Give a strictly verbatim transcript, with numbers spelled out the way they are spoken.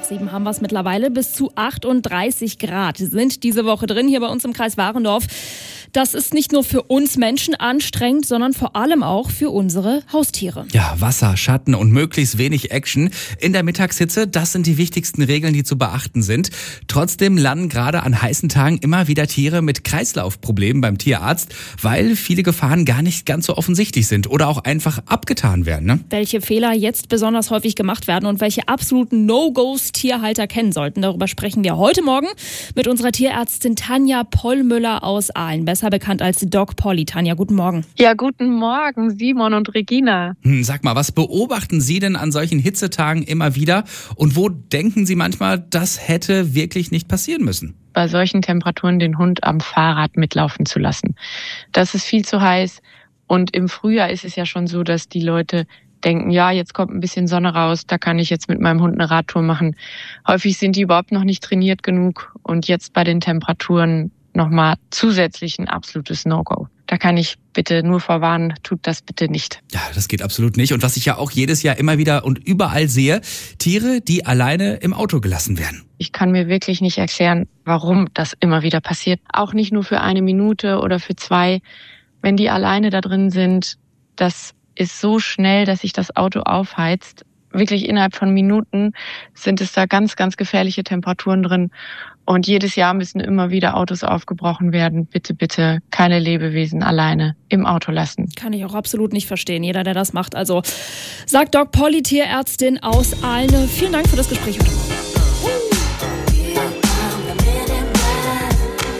nach sieben haben wir es mittlerweile. Bis zu achtunddreißig Grad sind diese Woche drin hier bei uns im Kreis Warendorf. Das ist nicht nur für uns Menschen anstrengend, sondern vor allem auch für unsere Haustiere. Ja, Wasser, Schatten und möglichst wenig Action in der Mittagshitze, das sind die wichtigsten Regeln, die zu beachten sind. Trotzdem landen gerade an heißen Tagen immer wieder Tiere mit Kreislaufproblemen beim Tierarzt, weil viele Gefahren gar nicht ganz so offensichtlich sind oder auch einfach abgetan werden. Ne? Welche Fehler jetzt besonders häufig gemacht werden und welche absoluten No-Gos Tierhalter kennen sollten, darüber sprechen wir heute Morgen mit unserer Tierärztin Tanja Pollmüller aus Aalen, besser bekannt als Doc Polly. Tanja, guten Morgen. Ja, guten Morgen, Simon und Regina. Hm, sag mal, was beobachten Sie denn an solchen Hitzetagen immer wieder und wo denken Sie manchmal, das hätte wirklich nicht passieren müssen? Bei solchen Temperaturen den Hund am Fahrrad mitlaufen zu lassen. Das ist viel zu heiß und im Frühjahr ist es ja schon so, dass die Leute denken, ja, jetzt kommt ein bisschen Sonne raus, da kann ich jetzt mit meinem Hund eine Radtour machen. Häufig sind die überhaupt noch nicht trainiert genug und jetzt bei den Temperaturen nochmal zusätzlich ein absolutes No-Go. Da kann ich bitte nur vorwarnen, tut das bitte nicht. Ja, das geht absolut nicht. Und was ich ja auch jedes Jahr immer wieder und überall sehe, Tiere, die alleine im Auto gelassen werden. Ich kann mir wirklich nicht erklären, warum das immer wieder passiert. Auch nicht nur für eine Minute oder für zwei. Wenn die alleine da drin sind, das ist so schnell, dass sich das Auto aufheizt. Wirklich innerhalb von Minuten sind es da ganz, ganz gefährliche Temperaturen drin. Und jedes Jahr müssen immer wieder Autos aufgebrochen werden. Bitte, bitte keine Lebewesen alleine im Auto lassen. Kann ich auch absolut nicht verstehen, jeder, der das macht. Also sagt Doc Polly, Tierärztin aus Aalen. Vielen Dank für das Gespräch heute Morgen.